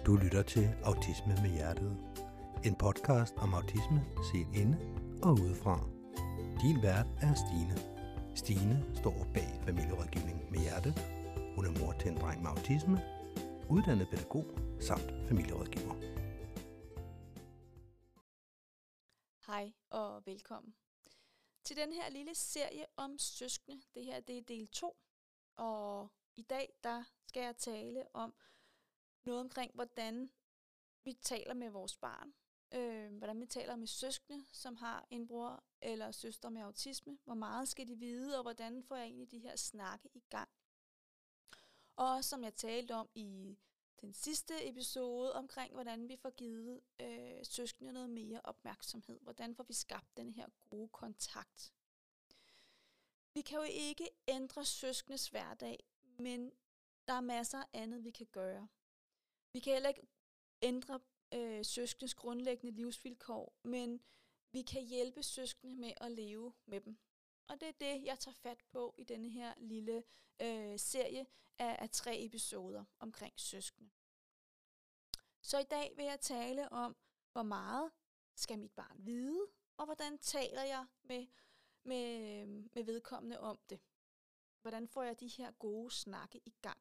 Du lytter til Autisme med Hjertet. En podcast om autisme set inde og udefra. Din vært er Stine. Stine står bag familierådgivning med hjerte. Hun er mor til en dreng med autisme, uddannet pædagog samt familierådgiver. Hej og velkommen til den her lille serie om søskende. Det her det er del 2, og i dag der skal jeg tale om noget omkring, hvordan vi taler med vores barn. Hvordan vi taler med søskende, som har en bror eller søster med autisme. Hvor meget skal de vide, og hvordan får jeg egentlig de her snakke i gang. Og som jeg talte om i den sidste episode omkring, hvordan vi får givet søskende noget mere opmærksomhed. Hvordan får vi skabt den her gode kontakt. Vi kan jo ikke ændre søskendes hverdag, men der er masser af andet, vi kan gøre. Vi kan heller ikke ændre søskendes grundlæggende livsvilkår, men vi kan hjælpe søskende med at leve med dem. Og det er det, jeg tager fat på i denne her lille serie af 3 episoder omkring søskende. Så i dag vil jeg tale om, hvor meget skal mit barn vide, og hvordan taler jeg med vedkommende om det. Hvordan får jeg de her gode snakke i gang.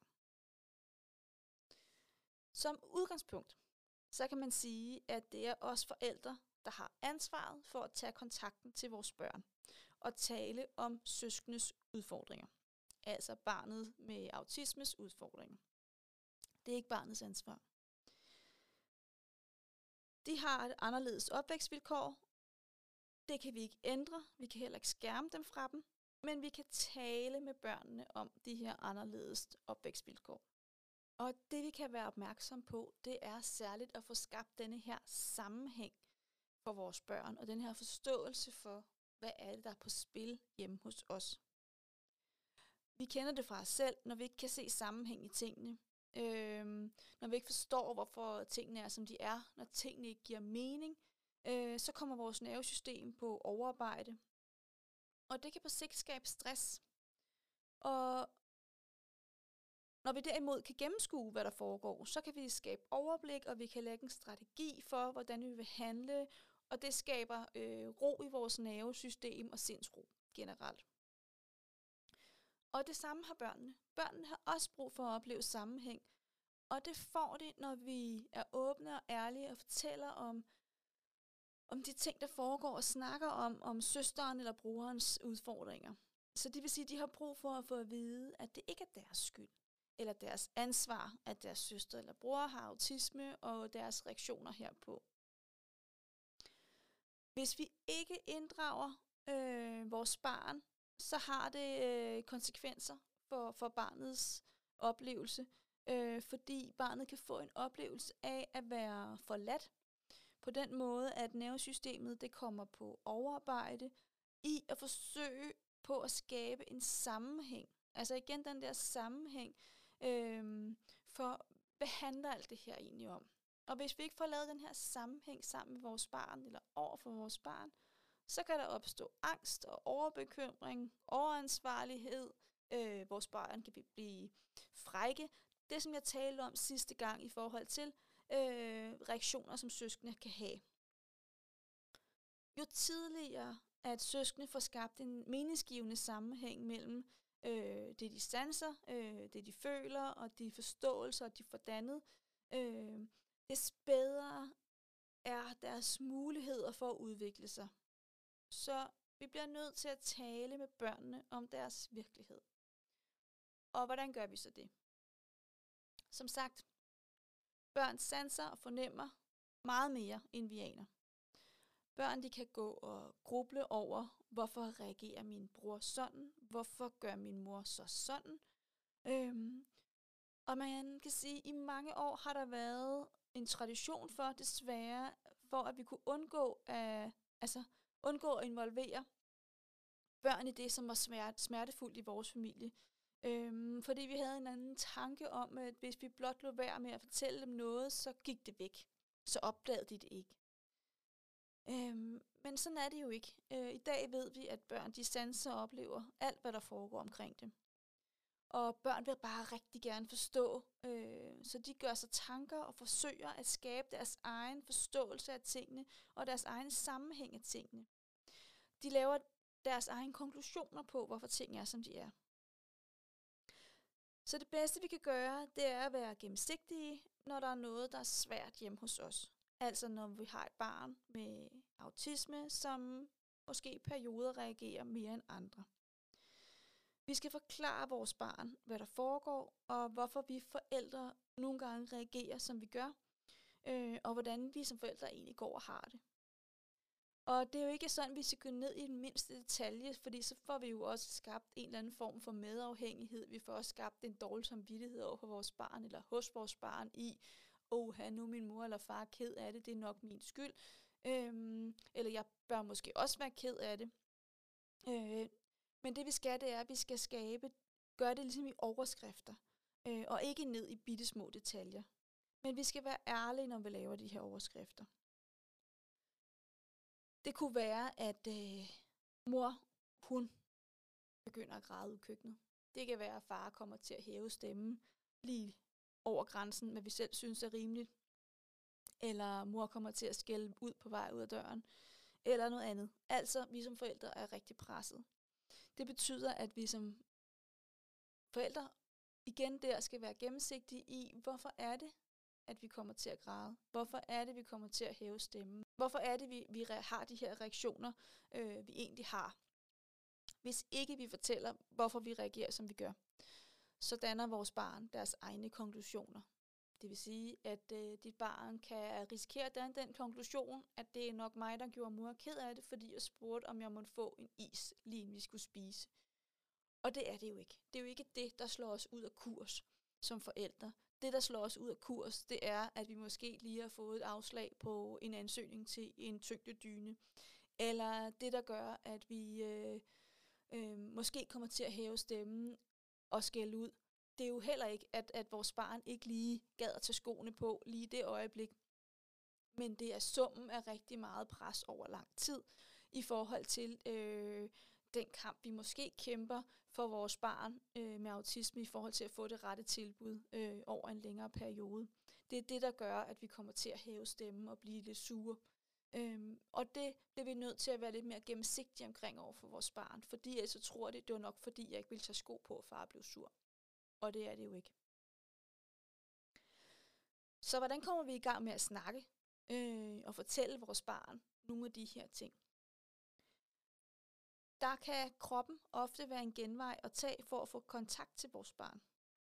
Som udgangspunkt, så kan man sige, at det er os forældre, der har ansvaret for at tage kontakten til vores børn og tale om søskendes udfordringer. Altså barnet med autismes udfordringer. Det er ikke barnets ansvar. De har et anderledes opvækstvilkår. Det kan vi ikke ændre. Vi kan heller ikke skærme dem fra dem. Men vi kan tale med børnene om de her anderledes opvækstvilkår. Og det vi kan være opmærksom på, det er særligt at få skabt denne her sammenhæng for vores børn. Og den her forståelse for, hvad er det, der er på spil hjemme hos os. Vi kender det fra os selv, når vi ikke kan se sammenhæng i tingene. Når vi ikke forstår, hvorfor tingene er, som de er. Når tingene ikke giver mening, så kommer vores nervesystem på overarbejde. Og det kan på sigt skabe stress. Og når vi derimod kan gennemskue, hvad der foregår, så kan vi skabe overblik, og vi kan lægge en strategi for, hvordan vi vil handle. Og det skaber ro i vores nervesystem og sindsro generelt. Og det samme har børnene. Børnene har også brug for at opleve sammenhæng. Og det får de, når vi er åbne og ærlige og fortæller om de ting, der foregår, og snakker om søsteren eller brorens udfordringer. Så det vil sige, at de har brug for at få at vide, at det ikke er deres skyld, eller deres ansvar, at deres søster eller bror har autisme, og deres reaktioner herpå. Hvis vi ikke inddrager vores barn, så har det konsekvenser for barnets oplevelse, fordi barnet kan få en oplevelse af at være forladt, på den måde, at nervesystemet det kommer på overarbejde i at forsøge på at skabe en sammenhæng. Altså igen den der sammenhæng, for hvad handler alt det her egentlig om? Og hvis vi ikke får lavet den her sammenhæng sammen med vores barn, eller over for vores barn, så kan der opstå angst og overbekymring, overansvarlighed. Vores barn kan blive frække. Det, som jeg talte om sidste gang i forhold til reaktioner, som søskende kan have. Jo tidligere, at søskende får skabt en meningsgivende sammenhæng mellem det, de sanser, det, de føler, og de forståelser, de får dannet, des bedre er deres muligheder for at udvikle sig. Så vi bliver nødt til at tale med børnene om deres virkelighed. Og hvordan gør vi så det? Som sagt, børn sanser og fornemmer meget mere, end vi aner. Børn de kan gå og gruble over, hvorfor reagerer min bror sådan? Hvorfor gør min mor så sådan? Og man kan sige, at i mange år har der været en tradition for, desværre, for at vi kunne undgå at involvere børn i det, som var smertefuldt i vores familie. Fordi vi havde en anden tanke om, at hvis vi blot lod være med at fortælle dem noget, så gik det væk. Så opdagede de det ikke. Men sådan er det jo ikke. I dag ved vi, at børn de sanser og oplever alt, hvad der foregår omkring dem. Og børn vil bare rigtig gerne forstå, så de gør sig tanker og forsøger at skabe deres egen forståelse af tingene og deres egen sammenhæng af tingene. De laver deres egne konklusioner på, hvorfor ting er, som de er. Så det bedste, vi kan gøre, det er at være gennemsigtige, når der er noget, der er svært hjemme hos os. Altså når vi har et barn med autisme, som måske i perioder reagerer mere end andre. Vi skal forklare vores barn, hvad der foregår, og hvorfor vi forældre nogle gange reagerer, som vi gør, og hvordan vi som forældre egentlig går og har det. Og det er jo ikke sådan, at vi skal gå ned i den mindste detalje, fordi så får vi jo også skabt en eller anden form for medafhængighed. Vi får også skabt en dårlig samvittighed over for vores barn, eller hos vores barn i, nu er min mor eller far ked af det, det er nok min skyld. Eller jeg bør måske også være ked af det. Men det vi skal, det er, at vi skal gøre det ligesom i overskrifter, og ikke ned i bittesmå detaljer. Men vi skal være ærlige, når vi laver de her overskrifter. Det kunne være, at mor, hun begynder at græde ud i køkkenet. Det kan være, at far kommer til at hæve stemmen lige over grænsen, hvad vi selv synes er rimeligt. Eller mor kommer til at skælde ud på vej ud af døren. Eller noget andet. Altså, vi som forældre er rigtig presset. Det betyder, at vi som forældre igen der skal være gennemsigtige i, hvorfor er det, at vi kommer til at græde? Hvorfor er det, vi kommer til at hæve stemmen? Hvorfor er det, vi har de her reaktioner, vi egentlig har? Hvis ikke vi fortæller, hvorfor vi reagerer, som vi gør, så danner vores barn deres egne konklusioner. Det vil sige, at dit barn kan risikere at danne den konklusion, at det er nok mig, der gjorde mor ked af det, fordi jeg spurgte, om jeg måtte få en is, lige inden vi skulle spise. Og det er det jo ikke. Det er jo ikke det, der slår os ud af kurs som forældre. Det, der slår os ud af kurs, det er, at vi måske lige har fået et afslag på en ansøgning til en tyngdedyne. Eller det, der gør, at vi måske kommer til at hæve stemmen og skælde ud. Det er jo heller ikke, at vores barn ikke lige gad at tage skoene på lige i det øjeblik. Men det er summen af rigtig meget pres over lang tid i forhold til den kamp, vi måske kæmper for vores barn med autisme i forhold til at få det rette tilbud over en længere periode. Det er det, der gør, at vi kommer til at hæve stemmen og blive lidt sure. Og det bliver vi nødt til at være lidt mere gennemsigtige omkring over for vores barn, fordi jeg så tror det var nok fordi, jeg ikke ville tage sko på, og far blev sur. Og det er det jo ikke. Så hvordan kommer vi i gang med at snakke og fortælle vores barn nogle af de her ting? Der kan kroppen ofte være en genvej at tage for at få kontakt til vores barn.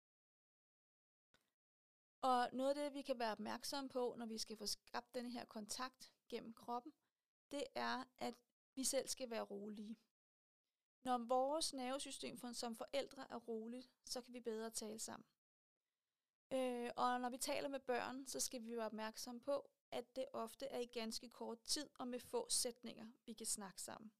Og noget af det, vi kan være opmærksomme på, når vi skal få skabt denne her kontakt gennem kroppen, det er, at vi selv skal være rolige. Når vores nervesystem som forældre er roligt, så kan vi bedre tale sammen. Og når vi taler med børn, så skal vi være opmærksomme på, at det ofte er i ganske kort tid og med få sætninger, vi kan snakke sammen.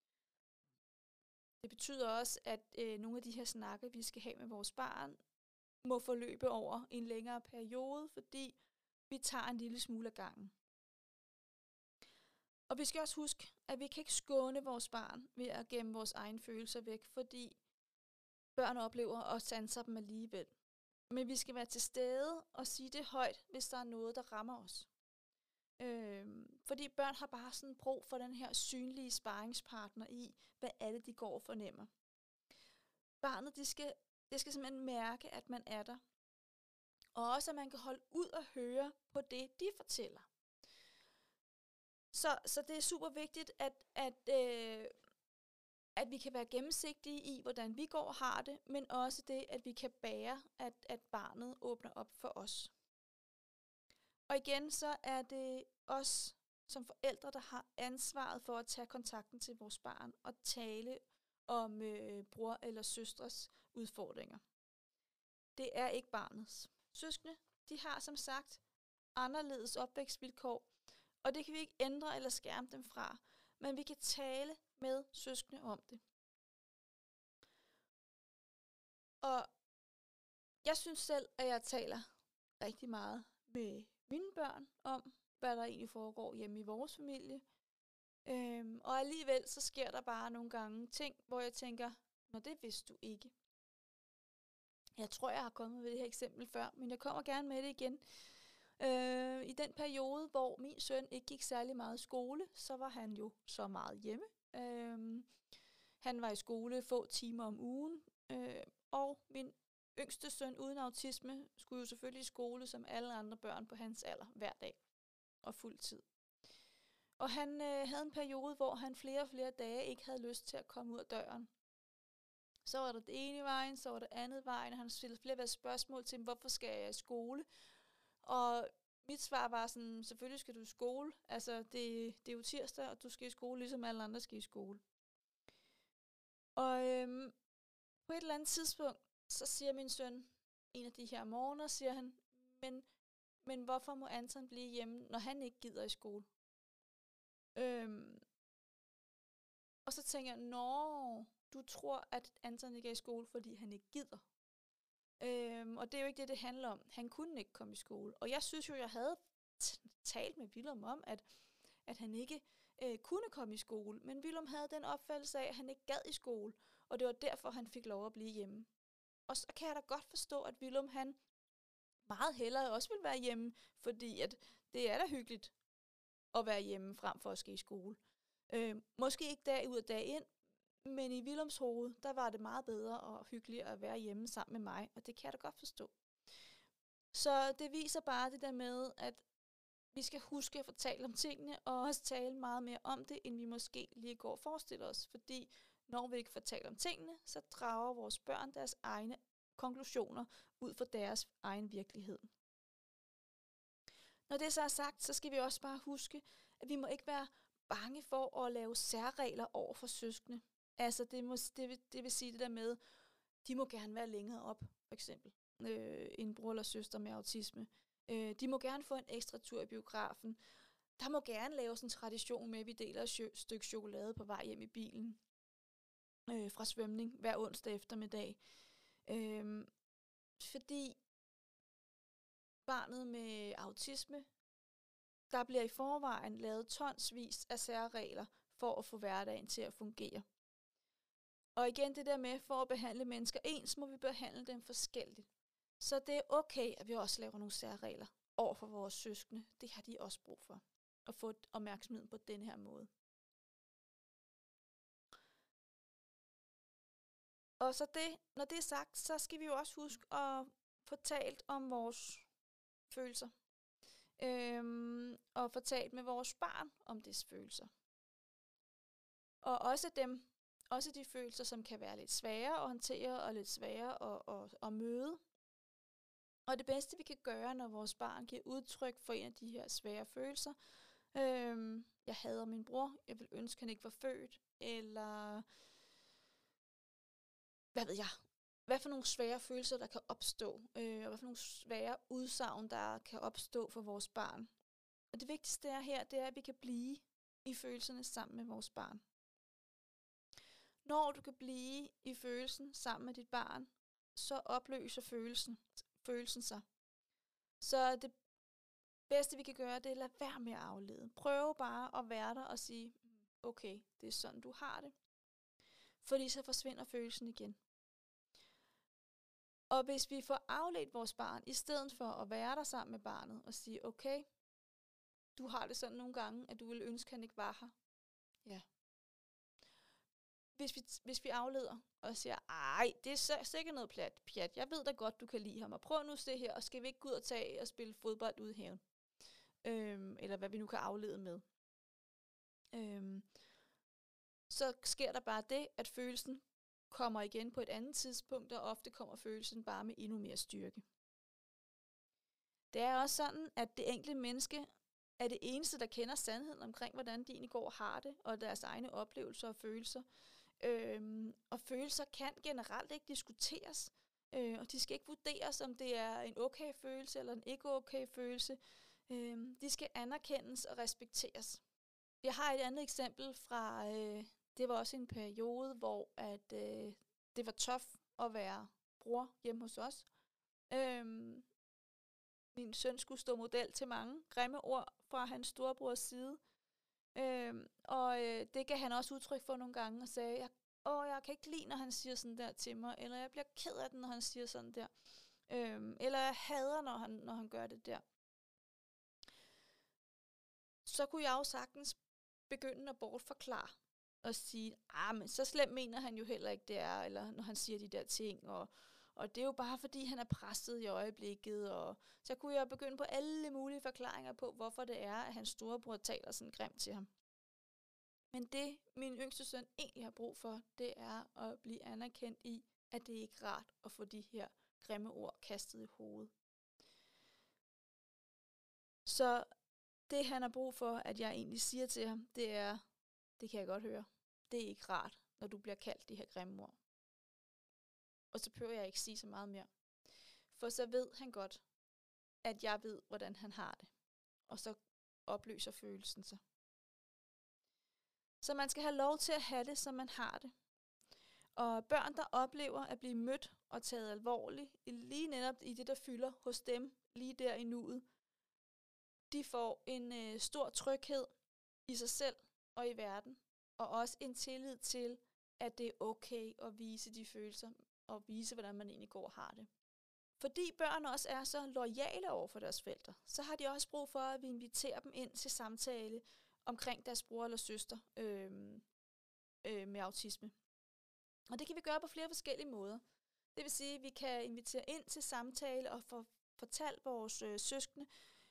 Det betyder også, at nogle af de her snakke, vi skal have med vores barn, må forløbe over en længere periode, fordi vi tager en lille smule af gangen. Og vi skal også huske, at vi kan ikke skåne vores barn ved at gemme vores egne følelser væk, fordi børn oplever og sanser dem alligevel. Men vi skal være til stede og sige det højt, hvis der er noget, der rammer os. Fordi børn har bare sådan brug for den her synlige sparringspartner i, hvad er det, de går og fornemmer. Barnet, det skal simpelthen mærke, at man er der. Og også, at man kan holde ud og høre på det, de fortæller. Så det er super vigtigt, at vi kan være gennemsigtige i, hvordan vi går og har det, men også det, at vi kan bære, at barnet åbner op for os. Og igen, så er det os som forældre, der har ansvaret for at tage kontakten til vores barn og tale om bror eller søstres udfordringer. Det er ikke barnets. Søskende, de har som sagt anderledes opvækstvilkår, og det kan vi ikke ændre eller skærme dem fra, men vi kan tale med søskende om det. Og jeg synes selv, at jeg taler rigtig meget med mine børn om, hvad der egentlig foregår hjemme i vores familie. Og alligevel så sker der bare nogle gange ting, hvor jeg tænker, nå, det vidste du ikke. Jeg tror, jeg har kommet med det her eksempel før, men jeg kommer gerne med det igen. I den periode, hvor min søn ikke gik særlig meget i skole, så var han jo så meget hjemme. Han var i skole få timer om ugen, og min yngste søn uden autisme skulle jo selvfølgelig i skole som alle andre børn på hans alder hver dag og fuld tid. Og han havde en periode, hvor han flere og flere dage ikke havde lyst til at komme ud af døren. Så var der det ene vejen, så var det andet vejen, og han stillede flere spørgsmål til, hvorfor skal jeg i skole? Og mit svar var sådan, selvfølgelig skal du i skole. Altså, det er jo tirsdag, og du skal i skole, ligesom alle andre skal i skole. Og på et eller andet tidspunkt, så siger min søn, en af de her morgener, siger han, men hvorfor må Anton blive hjemme, når han ikke gider i skole? Og så tænker jeg, du tror, at Anton ikke er i skole, fordi han ikke gider. Og det er jo ikke det handler om. Han kunne ikke komme i skole. Og jeg synes jo, jeg havde talt med Willum om, at han ikke kunne komme i skole. Men Willum havde den opfattelse af, at han ikke gad i skole. Og det var derfor, han fik lov at blive hjemme. Og så kan jeg da godt forstå, at Willum han meget hellere også vil være hjemme, fordi at det er da hyggeligt at være hjemme frem for at ske i skole. Måske ikke dag ud og dag ind, men i Willums hoved, der var det meget bedre og hyggeligt at være hjemme sammen med mig, og det kan jeg da godt forstå. Så det viser bare det der med, at vi skal huske at fortælle om tingene, og også tale meget mere om det, end vi måske lige går og forestiller os. Fordi når vi ikke fortæller om tingene, så drager vores børn deres egne konklusioner ud fra deres egen virkelighed. Når det så er sagt, så skal vi også bare huske, at vi må ikke være bange for at lave særregler over for søskende. Altså det vil sige det der med, de må gerne være længere op, for eksempel. En bror eller søster med autisme. De må gerne få en ekstra tur i biografen. Der må gerne laves en tradition med, at vi deler et stykke chokolade på vej hjem i bilen. Fra svømning hver onsdag eftermiddag. Fordi barnet med autisme, der bliver i forvejen lavet tonsvis af særregler for at få hverdagen til at fungere. Og igen det der med, for at behandle mennesker ens, må vi behandle dem forskelligt. Så det er okay, at vi også laver nogle særregler over for vores søskende. Det har de også brug for. At få opmærksomhed på den her måde. Og så når det er sagt, så skal vi jo også huske at få talt om vores følelser. Og få talt med vores barn om dets følelser. Og også de følelser, som kan være lidt svære at håndtere og lidt svære at møde. Og det bedste, vi kan gøre, når vores barn giver udtryk for en af de her svære følelser. Jeg hader min bror, jeg vil ønske, han ikke var født. Eller hvad ved jeg? Hvad for nogle svære følelser, der kan opstå. Og hvad for nogle svære udsagn, der kan opstå for vores barn. Og det vigtigste her, det er, at vi kan blive i følelserne sammen med vores barn. Når du kan blive i følelsen sammen med dit barn, så opløser følelsen sig. Så det bedste, vi kan gøre, det er at lade være med at aflede. Prøv bare at være der og sige, okay, det er sådan, du har det. Fordi så forsvinder følelsen igen. Og hvis vi får afledt vores barn, i stedet for at være der sammen med barnet og sige, okay, du har det sådan nogle gange, at du ville ønske, at han ikke var her. Ja. Hvis vi afleder og siger, ej, det er sikkert noget pjat. Jeg ved da godt, du kan lide ham. Og prøv nu at se her, og skal vi ikke gå ud og tage og spille fodbold ude i haven? Eller hvad vi nu kan aflede med. Så sker der bare det, at følelsen kommer igen på et andet tidspunkt, og ofte kommer følelsen bare med endnu mere styrke. Det er også sådan, at det enkelte menneske er det eneste, der kender sandheden omkring, hvordan de egentlig går og har det, og deres egne oplevelser og følelser. Og følelser kan generelt ikke diskuteres, og de skal ikke vurderes, om det er en okay følelse eller en ikke okay følelse. De skal anerkendes og respekteres. Jeg har et andet eksempel fra, det var også en periode, hvor at, det var tough at være bror hjemme hos os. Min søn skulle stå model til mange grimme ord fra hans storebrors side. Og det gav han også udtryk for nogle gange og sagde, jeg kan ikke lide, når han siger sådan der til mig, eller jeg bliver ked af den, når han siger sådan der. Eller jeg hader, når han gør det der. Så kunne jeg jo sagtens begynde at bortforklare og sige, men så slemt mener han jo heller ikke, det er, eller når han siger de der ting, og det er jo bare fordi, han er presset i øjeblikket, og så kunne jeg begynde på alle mulige forklaringer på, hvorfor det er, at hans storebror taler sådan grimt til ham. Men det, min yngste søn egentlig har brug for, det er at blive anerkendt i, at det ikke er rart at få de her grimme ord kastet i hovedet. Så det, han har brug for, at jeg egentlig siger til ham, det er, det kan jeg godt høre, det er ikke rart, når du bliver kaldt de her grimme ord. Og så behøver jeg ikke sige så meget mere. For så ved han godt, at jeg ved, hvordan han har det. Og så opløser følelsen sig. Så man skal have lov til at have det, som man har det. Og børn, der oplever at blive mødt og taget alvorligt, lige netop i det, der fylder hos dem, lige der i nuet, de får en stor tryghed i sig selv og i verden. Og også en tillid til, at det er okay at vise de følelser, og vise, hvordan man egentlig går og har det. Fordi børn også er så loyale over for deres forældre, så har de også brug for, at vi inviterer dem ind til samtale omkring deres bror eller søster med autisme. Og det kan vi gøre på flere forskellige måder. Det vil sige, at vi kan invitere ind til samtale og få fortalt vores søskende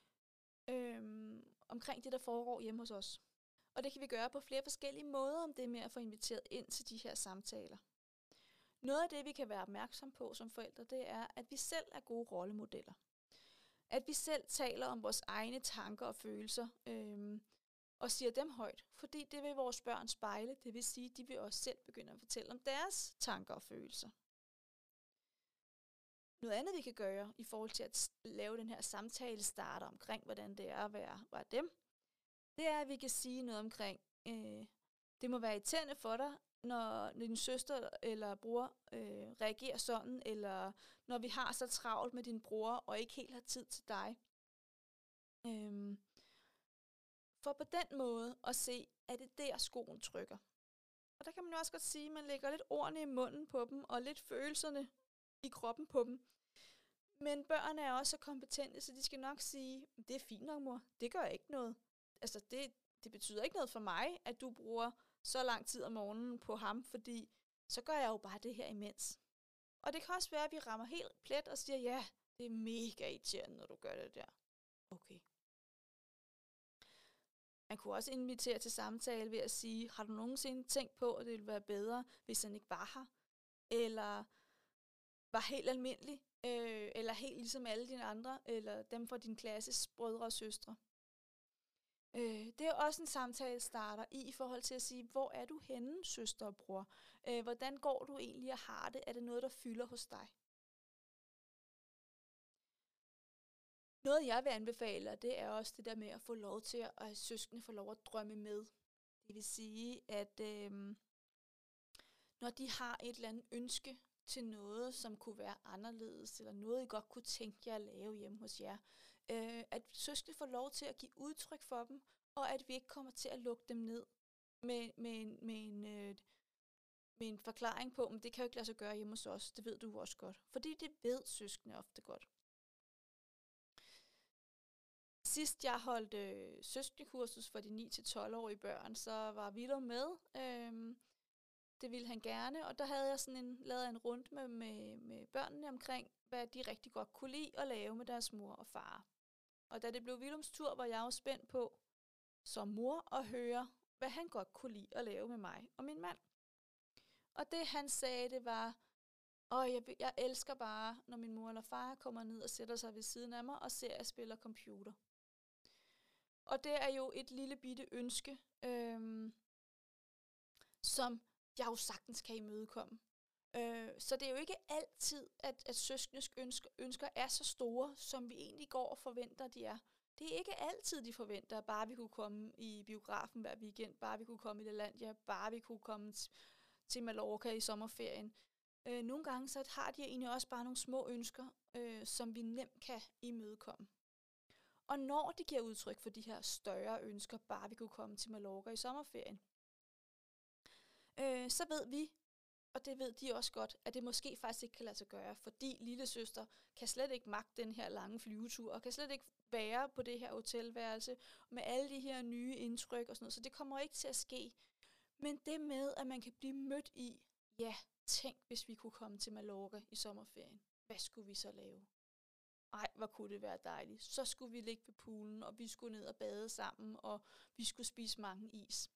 omkring det, der foregår hjemme hos os. Og det kan vi gøre på flere forskellige måder, om det er med at få inviteret ind til de her samtaler. Noget af det, vi kan være opmærksom på som forældre, det er, at vi selv er gode rollemodeller. At vi selv taler om vores egne tanker og følelser, og siger dem højt. Fordi det vil vores børn spejle, det vil sige, at de vil også selv begynde at fortælle om deres tanker og følelser. Noget andet, vi kan gøre i forhold til at lave den her samtale starter omkring, hvordan det er at være dem, det er, at vi kan sige noget omkring, det må være irriterende for dig, når din søster eller bror reagerer sådan, eller når vi har så travlt med din bror, og ikke helt har tid til dig. For på den måde at se, at det der skoen trykker. Og der kan man jo også godt sige, at man lægger lidt ordene i munden på dem, og lidt følelserne i kroppen på dem. Men børn er også så kompetente, så de skal nok sige, det er fint nok, mor, det gør ikke noget. Altså det betyder ikke noget for mig, at du bruger så lang tid om morgenen på ham, fordi så gør jeg jo bare det her imens. Og det kan også være, at vi rammer helt plet og siger, ja, det er mega irriterende, når du gør det der. Okay. Man kunne også invitere til samtale ved at sige, har du nogensinde tænkt på, at det ville være bedre, hvis han ikke var her? Eller var helt almindelig? Eller helt ligesom alle dine andre? Eller dem fra din klasses brødre og søstre? Det er også en samtale starter i forhold til at sige, hvor er du henne, søster og bror? Hvordan går du egentlig og har det? Er det noget, der fylder hos dig? Noget, jeg vil anbefale, det er også det der med at få lov til, at søskende får lov at drømme med. Det vil sige, at når de har et eller andet ønske til noget, som kunne være anderledes, eller noget, I godt kunne tænke jer at lave hjemme hos jer, at søskende får lov til at give udtryk for dem, og at vi ikke kommer til at lukke dem ned med en forklaring på, at det kan jo ikke lade sig gøre hjemme hos os. Det ved du også godt. Fordi det ved søskende ofte godt. Sidst jeg holdt søskendekursus for de 9-12-årige børn, så var Willum med. Det ville han gerne, og der havde jeg lavet en runde med børnene omkring, hvad de rigtig godt kunne lide at lave med deres mor og far. Og da det blev Willums tur, var jeg jo spændt på, som mor, at høre, hvad han godt kunne lide at lave med mig og min mand. Og det han sagde, det var, jeg elsker bare, når min mor eller far kommer ned og sætter sig ved siden af mig og ser, at jeg spiller computer. Og det er jo et lille bitte ønske, som jeg jo sagtens kan imødekomme. Så det er jo ikke altid, at søskendes ønsker er så store, som vi egentlig går og forventer, de er. Det er ikke altid, de forventer, at bare vi kunne komme i biografen hver weekend, bare vi kunne komme i Lalandia, bare vi kunne komme til Mallorca i sommerferien. Nogle gange så har de egentlig også bare nogle små ønsker, som vi nemt kan imødekomme. Og når de giver udtryk for de her større ønsker, bare vi kunne komme til Mallorca i sommerferien, så ved vi, Og det ved de også godt, at det måske faktisk ikke kan lade sig gøre, fordi lillesøster kan slet ikke magte den her lange flyvetur, og kan slet ikke være på det her hotelværelse med alle de her nye indtryk og sådan noget. Så det kommer ikke til at ske. Men det med, at man kan blive mødt i, ja, tænk, hvis vi kunne komme til Mallorca i sommerferien. Hvad skulle vi så lave? Ej, hvor kunne det være dejligt. Så skulle vi ligge ved poolen, og vi skulle ned og bade sammen, og vi skulle spise mange is.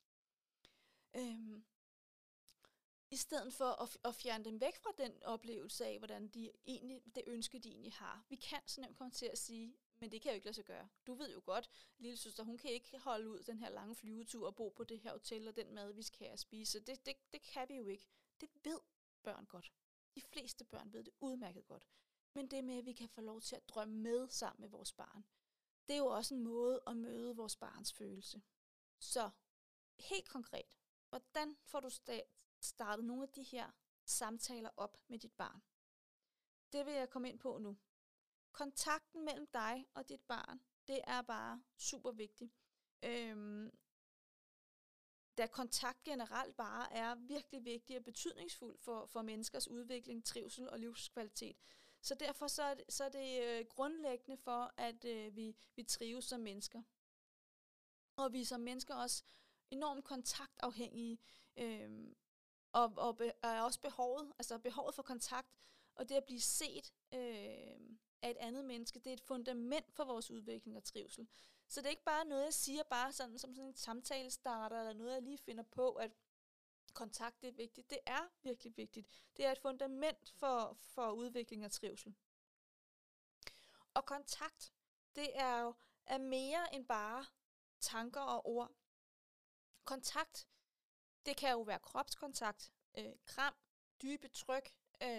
I stedet for at fjerne dem væk fra den oplevelse af, hvordan det ønske, de egentlig har. Vi kan så nemt komme til at sige, men det kan jeg jo ikke lade sig gøre. Du ved jo godt, lillesøster, hun kan ikke holde ud den her lange flyvetur og bo på det her hotel, og den mad, vi skal have at spise. Det kan vi jo ikke. Det ved børn godt. De fleste børn ved det udmærket godt. Men det med, at vi kan få lov til at drømme med sammen med vores barn, det er jo også en måde at møde vores barns følelse. Så helt konkret, hvordan får du startet nogle af de her samtaler op med dit barn? Det vil jeg komme ind på nu. Kontakten mellem dig og dit barn, det er bare super vigtigt. Da kontakt generelt bare er virkelig vigtig og betydningsfuld for menneskers udvikling, trivsel og livskvalitet. Så derfor så er det grundlæggende for, at vi trives som mennesker. Og vi som mennesker også enormt kontaktafhængige, og er også behovet for kontakt, og det at blive set af et andet menneske, det er et fundament for vores udvikling og trivsel. Så det er ikke bare noget, jeg siger bare sådan, som sådan en samtalestarter, eller noget, jeg lige finder på, at kontakt er vigtigt. Det er virkelig vigtigt. Det er et fundament for udvikling og trivsel. Og kontakt, det er mere end bare tanker og ord. Kontakt, det kan jo være kropskontakt, kram, dybe tryk,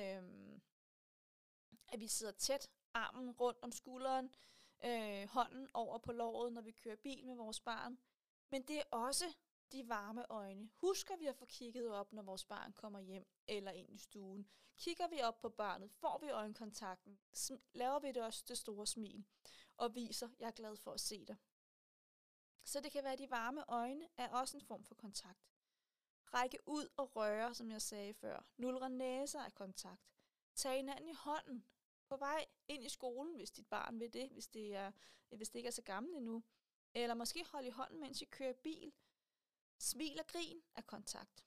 at vi sidder tæt, armen rundt om skulderen, hånden over på låret, når vi kører bil med vores barn. Men det er også de varme øjne. Husker vi at få kigget op, når vores barn kommer hjem eller ind i stuen? Kigger vi op på barnet? Får vi øjenkontakten? Laver vi det også det store smil? Og viser, jeg er glad for at se dig. Så det kan være, at de varme øjne er også en form for kontakt. Række ud og røre, som jeg sagde før. Nulre næser er kontakt. Tag hinanden i hånden på vej ind i skolen, hvis dit barn vil det, hvis det ikke er så gammelt endnu. Eller måske holde i hånden, mens I kører bil. Smil og grin er kontakt.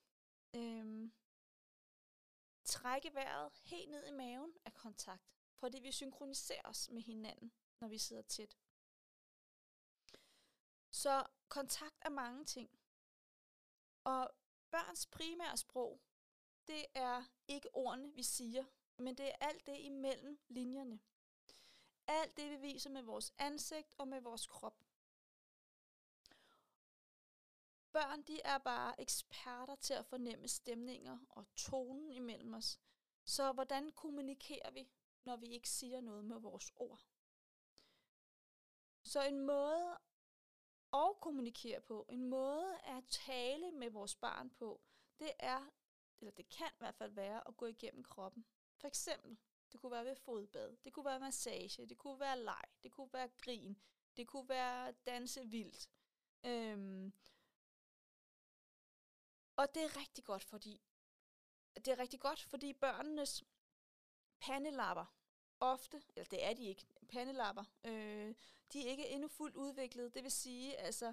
Trække vejret helt ned i maven er kontakt, fordi vi synkroniserer os med hinanden, når vi sidder tæt. Så kontakt er mange ting. Og børns primære sprog, det er ikke ordene, vi siger, men det er alt det imellem linjerne. Alt det, vi viser med vores ansigt og med vores krop. Børn, de er bare eksperter til at fornemme stemninger og tonen imellem os. Så hvordan kommunikerer vi, når vi ikke siger noget med vores ord? Så en måde at kommunikere på, en måde at tale med vores barn på, det kan i hvert fald være at gå igennem kroppen. For eksempel, det kunne være ved fodbad, det kunne være massage, det kunne være leg, det kunne være grin, det kunne være danse vildt. Og det er rigtig godt, fordi børnenes pandelapper ofte, eller det er de ikke, pandelapper, de er ikke endnu fuldt udviklet. Det vil sige, altså,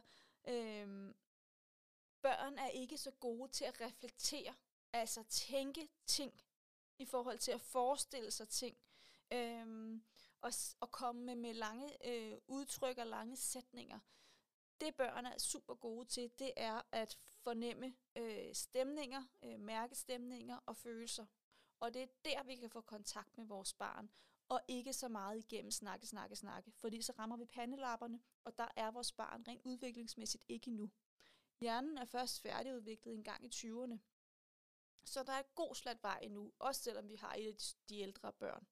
børn er ikke så gode til at reflektere, altså tænke ting, i forhold til at forestille sig ting, og komme med lange udtryk og lange sætninger. Det børn er super gode til, det er at fornemme stemninger, mærke stemninger og følelser. Og det er der, vi kan få kontakt med vores barn, og ikke så meget igennem snakke, fordi så rammer vi pandelapperne, og der er vores barn rent udviklingsmæssigt ikke endnu. Hjernen er først færdigudviklet en gang i 20'erne, så der er et god slat vej endnu, også selvom vi har et af de ældre børn.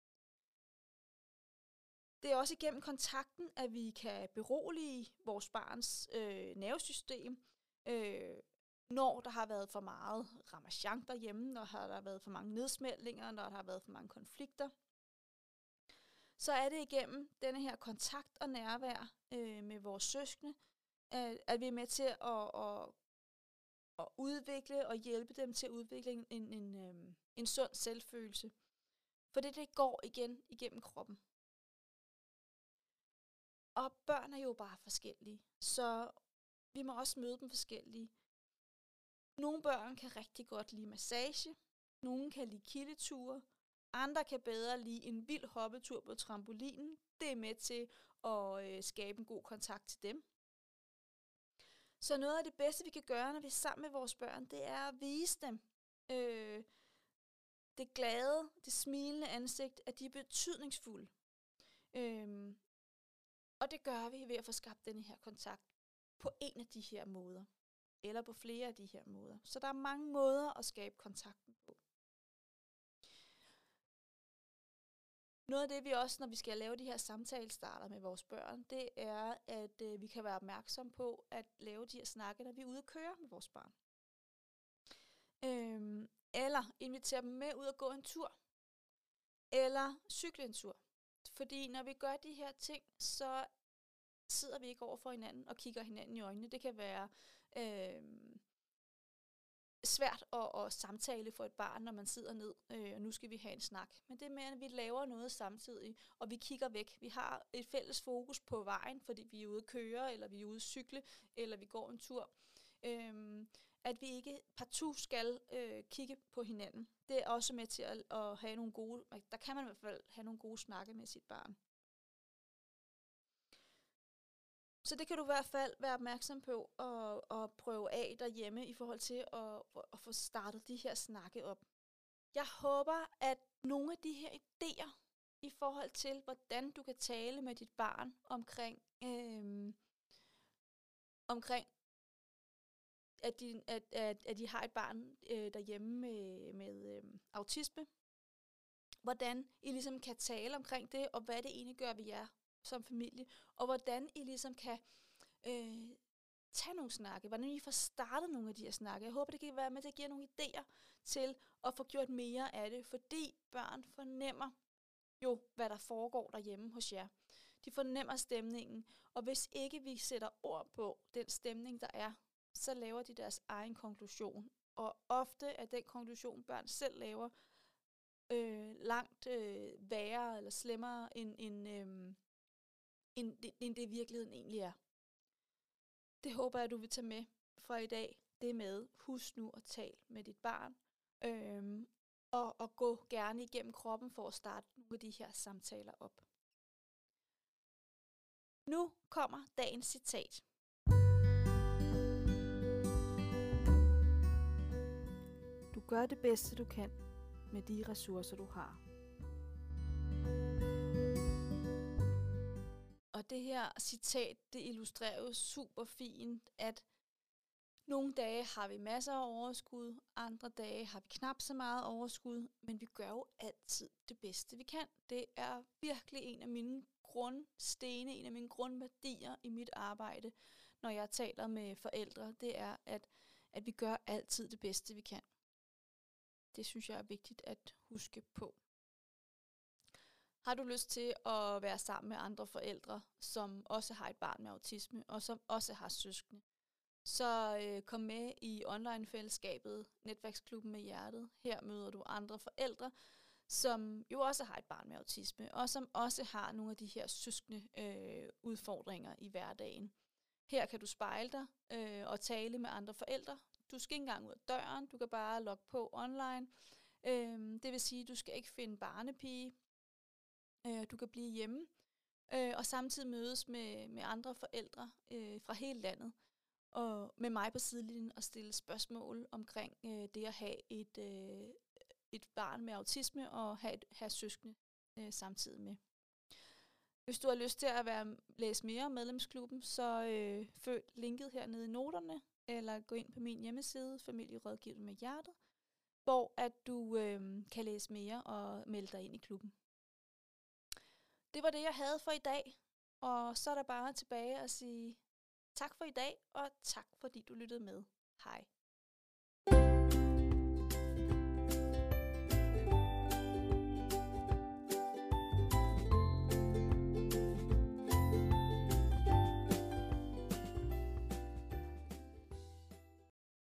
Det er også igennem kontakten, at vi kan berolige vores barns nervesystem, når der har været for meget ramachan derhjemme, når der har været for mange nedsmeltninger, når der har været for mange konflikter. Så er det igennem denne her kontakt og nærvær med vores søskende, at vi er med til at at udvikle og hjælpe dem til at udvikle en sund selvfølelse. For det går igen igennem kroppen. Og børn er jo bare forskellige, så vi må også møde dem forskellige. Nogle børn kan rigtig godt lide massage, nogle kan lide kildeture, andre kan bedre lide en vild hoppetur på trampolinen. Det er med til at skabe en god kontakt til dem. Så noget af det bedste, vi kan gøre, når vi er sammen med vores børn, det er at vise dem det glade, det smilende ansigt, at de er betydningsfulde. Og det gør vi ved at få skabt denne her kontakt på en af de her måder, eller på flere af de her måder. Så der er mange måder at skabe kontakten på. Noget af det, vi også, når vi skal lave de her samtalestarter med vores børn, det er, at vi kan være opmærksom på at lave de her snakke, når vi er ude at køre med vores barn. Eller invitere dem med ud at gå en tur. Eller cykle en tur. Fordi når vi gør de her ting, så sidder vi ikke over for hinanden og kigger hinanden i øjnene. Det kan være svært at samtale for et barn, når man sidder ned, og nu skal vi have en snak. Men det er med, at vi laver noget samtidig, og vi kigger væk. Vi har et fælles fokus på vejen, fordi vi er ude at køre, eller vi er ude at cykle, eller vi går en tur. At vi ikke partout skal kigge på hinanden. Det er også med til at have nogle gode, der kan man i hvert fald have nogle gode snakke med sit barn. Så det kan du i hvert fald være opmærksom på og prøve af derhjemme i forhold til at få startet de her snakke op. Jeg håber, at nogle af de her idéer i forhold til, hvordan du kan tale med dit barn omkring at de har et barn derhjemme med autisme. Hvordan I ligesom kan tale omkring det, og hvad det egentlig gør ved jer som familie, og hvordan I ligesom kan tage nogle snakke, hvordan I får startet nogle af de her snakke. Jeg håber, det kan være med til at give nogle idéer til at få gjort mere af det, fordi børn fornemmer jo, hvad der foregår derhjemme hos jer. De fornemmer stemningen, og hvis ikke vi sætter ord på den stemning, der er, så laver de deres egen konklusion. Og ofte er den konklusion, børn selv laver, langt værre eller slemmere, end det i virkeligheden egentlig er. Det håber jeg, du vil tage med fra i dag. Det med, husk nu at tale med dit barn, og gå gerne igennem kroppen for at starte nogle af de her samtaler op. Nu kommer dagens citat. Du gør det bedste, du kan med de ressourcer, du har. Og det her citat, det illustrerer jo super fint, at nogle dage har vi masser af overskud, andre dage har vi knap så meget overskud, men vi gør jo altid det bedste, vi kan. Det er virkelig en af mine grundstene, en af mine grundværdier i mit arbejde, når jeg taler med forældre, det er, at vi gør altid det bedste, vi kan. Det synes jeg er vigtigt at huske på. Har du lyst til at være sammen med andre forældre, som også har et barn med autisme, og som også har søskende, så kom med i online-fællesskabet Netværksklubben med Hjertet. Her møder du andre forældre, som jo også har et barn med autisme, og som også har nogle af de her søskende udfordringer i hverdagen. Her kan du spejle dig og tale med andre forældre. Du skal ikke engang ud af døren, du kan bare logge på online. Det vil sige, at du skal ikke finde barnepige. Du kan blive hjemme og samtidig mødes med andre forældre fra hele landet. Og med mig på sidelinjen og stille spørgsmål omkring det at have et barn med autisme og have søskende samtidig med. Hvis du har lyst til at læse mere om medlemsklubben, så følg linket hernede i noterne, eller gå ind på min hjemmeside, Familierådgivning med Hjertet, hvor at du kan læse mere og melde dig ind i klubben. Det var det, jeg havde for i dag, og så er der bare tilbage at sige tak for i dag, og tak fordi du lyttede med. Hej.